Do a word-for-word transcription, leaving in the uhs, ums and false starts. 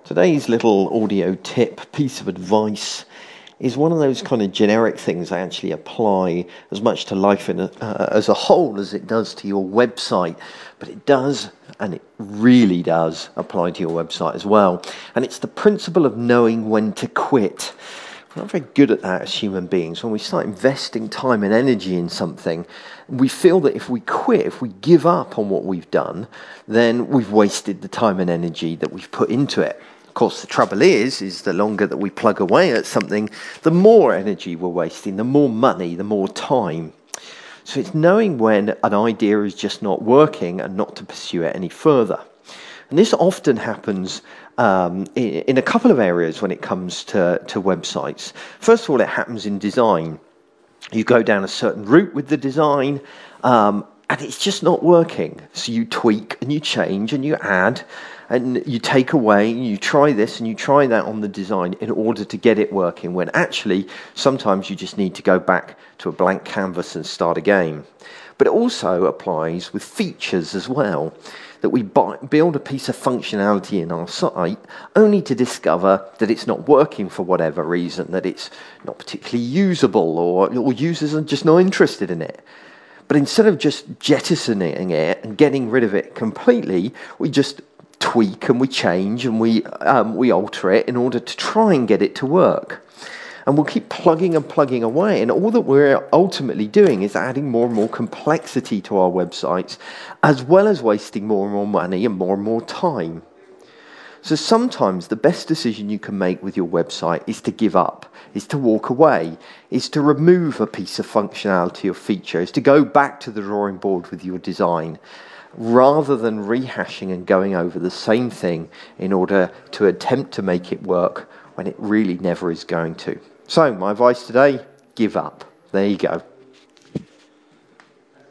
Today's little audio tip, piece of advice, is one of those kind of generic things I actually apply as much to life in a, uh, as a whole as it does to your website. But it does, and it really does, apply to your website as well. And it's the principle of knowing when to quit. We're not very good at that as human beings. When we start investing time and energy in something, we feel that if we quit, if we give up on what we've done, then we've wasted the time and energy that we've put into it. Of course, the trouble is, is the longer that we plug away at something, the more energy we're wasting, the more money, the more time. So it's knowing when an idea is just not working and not to pursue it any further. And this often happens um, in, in a couple of areas when it comes to, to websites. First of all, it happens in design. You go down a certain route with the design, um, and it's just not working. So you tweak and you change and you add and you take away and you try this and you try that on the design in order to get it working, when actually sometimes you just need to go back to a blank canvas and start again. But it also applies with features as well, that we buy, build a piece of functionality in our site only to discover that it's not working for whatever reason, that it's not particularly usable, or, or users are just not interested in it. But instead of just jettisoning it and getting rid of it completely, we just tweak and we change and we um, we alter it in order to try and get it to work. And we'll keep plugging and plugging away, and all that we're ultimately doing is adding more and more complexity to our websites, as well as wasting more and more money and more and more time. So sometimes the best decision you can make with your website is to give up, is to walk away, is to remove a piece of functionality or feature, is to go back to the drawing board with your design, rather than rehashing and going over the same thing in order to attempt to make it work when it really never is going to. So my advice today, give up. There you go.